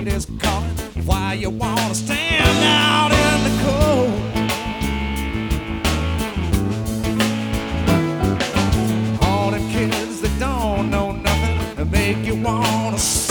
heat is calling. Why you wanna stand out in the cold? All them kids that don't know nothing make you wanna